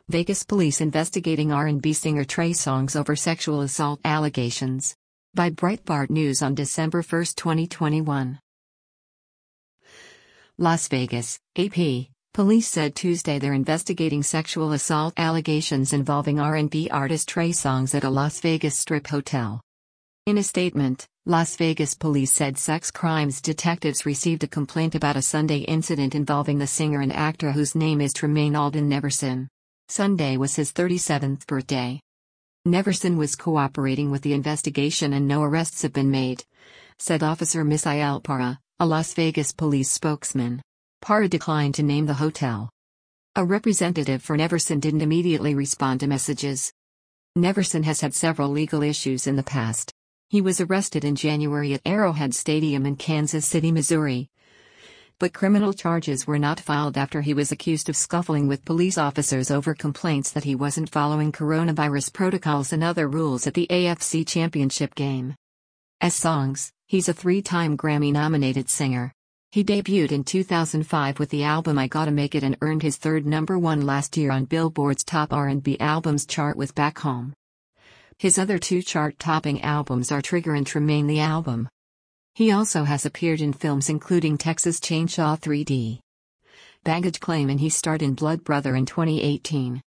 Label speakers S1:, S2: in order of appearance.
S1: Vegas police investigating R&B singer Trey Songz over sexual assault allegations. By Breitbart News on December 1, 2021. Las Vegas, AP. Police said Tuesday they're investigating sexual assault allegations involving R&B artist Trey Songz at a Las Vegas Strip hotel. In a statement, Las Vegas police said sex crimes detectives received a complaint about a Sunday incident involving the singer and actor whose name is Tremaine Alden Neverson. Sunday was his 37th birthday. Neverson was cooperating with the investigation and no arrests have been made, said Officer Misael Parra, a Las Vegas police spokesman. Parra declined to name the hotel. A representative for Neverson didn't immediately respond to messages. Neverson has had several legal issues in the past. He was arrested in January at Arrowhead Stadium in Kansas City, Missouri. But criminal charges were not filed after he was accused of scuffling with police officers over complaints that he wasn't following coronavirus protocols and other rules at the AFC Championship game. As Songz, he's a three-time Grammy-nominated singer. He debuted in 2005 with the album I Gotta Make It and earned his third #1 last year on Billboard's Top R&B Albums chart with Back Home. His other two chart-topping albums are Trigger and Tremaine the Album. He also has appeared in films including Texas Chainsaw 3D, Baggage Claim, and he starred in Blood Brother in 2018.